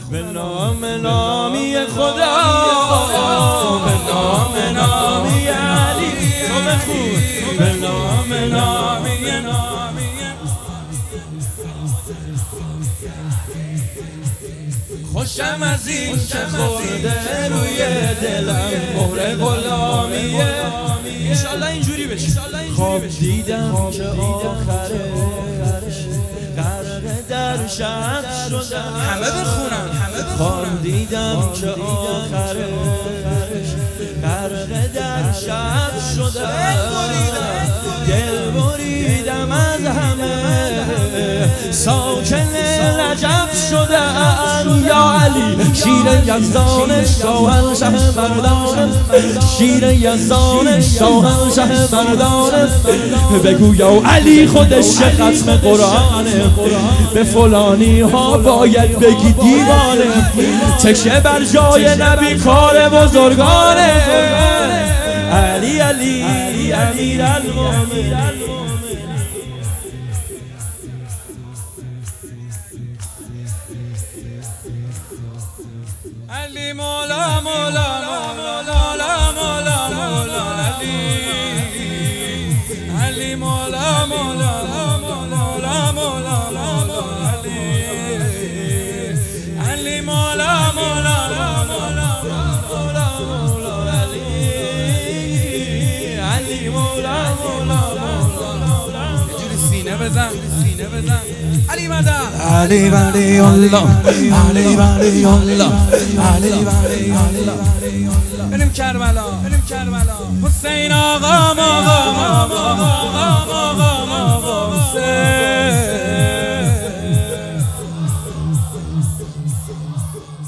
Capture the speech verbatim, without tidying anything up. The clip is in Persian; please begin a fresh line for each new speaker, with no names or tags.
به نام نامی خدا، به نام نامی علی تو بخون، به نام نامی نامی. خوشم از این که خورده روی دلم مهر غلامیه، انشالله اینجوری بشه. خواب دیدم که آخرش غرق در شب شدم، همه بخونم. خواب دیدم که آخرش غرق در شب شدم، دل بریدم از همه ساکن نجف شدم. یا علی شیر یزدان شاهنشه مردان، شیر یزدان شاهنشه مردان، بگو یا علی خودش ختم قرآنه، به فلانی ها باید بگی دیوانه، تکه بر جای نبی کار بزرگانه. علی علی امیر المومنین. علی مولا مولا مولا مولا مولا علی، علی مولا مولا مولا مولا مولا علی، علی مولا مولا مولا مولا مولا علی، علی مولا مولا مولا. یه جوری سینه بزن، سینه بزن. علی مدد، علی ولی الله، علی ولی الله، علی ولی الله. بریم کربلا، بریم کربلا. حسین آقا آقا آقا آقا آقا حسین.